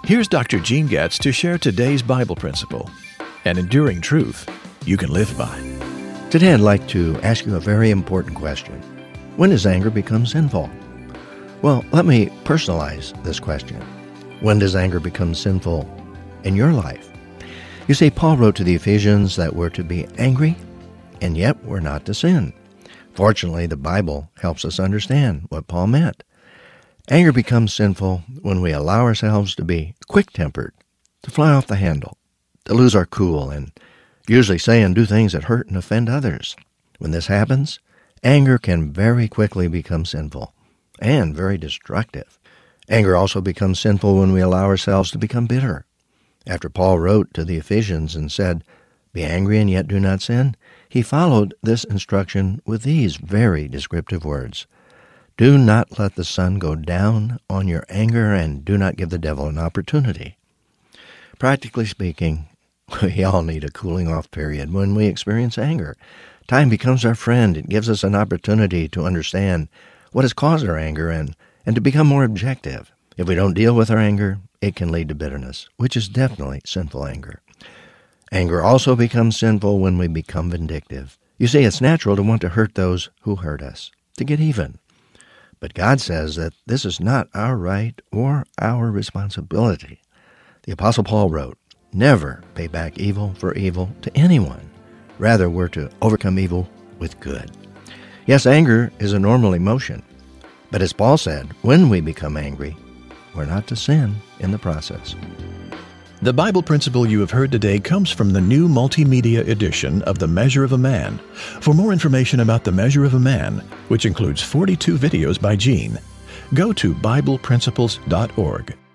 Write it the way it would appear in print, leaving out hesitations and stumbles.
Here's Dr. Gene Getz to share today's Bible principle, an enduring truth you can live by. Today I'd like to ask you a very important question. When does anger become sinful? Well, let me personalize this question. When does anger become sinful in your life? You see, Paul wrote to the Ephesians that we're to be angry, and yet we're not to sin. Fortunately, the Bible helps us understand what Paul meant. Anger becomes sinful when we allow ourselves to be quick-tempered, to fly off the handle, to lose our cool, and usually say and do things that hurt and offend others. When this happens, anger can very quickly become sinful and very destructive. Anger also becomes sinful when we allow ourselves to become bitter. After Paul wrote to the Ephesians and said, "Be angry and yet do not sin," he followed this instruction with these very descriptive words. "Do not let the sun go down on your anger, and do not give the devil an opportunity." Practically speaking, we all need a cooling-off period when we experience anger. Time becomes our friend. It gives us an opportunity to understand what has caused our anger and to become more objective. If we don't deal with our anger, it can lead to bitterness, which is definitely sinful anger. Anger also becomes sinful when we become vindictive. You see, it's natural to want to hurt those who hurt us, to get even. But God says that this is not our right or our responsibility. The Apostle Paul wrote, "Never pay back evil for evil to anyone. Rather, we're to overcome evil with good." Yes, anger is a normal emotion. But as Paul said, when we become angry, we're not to sin in the process. The Bible principle you have heard today comes from the new multimedia edition of The Measure of a Man. For more information about The Measure of a Man, which includes 42 videos by Gene, go to BiblePrinciples.org.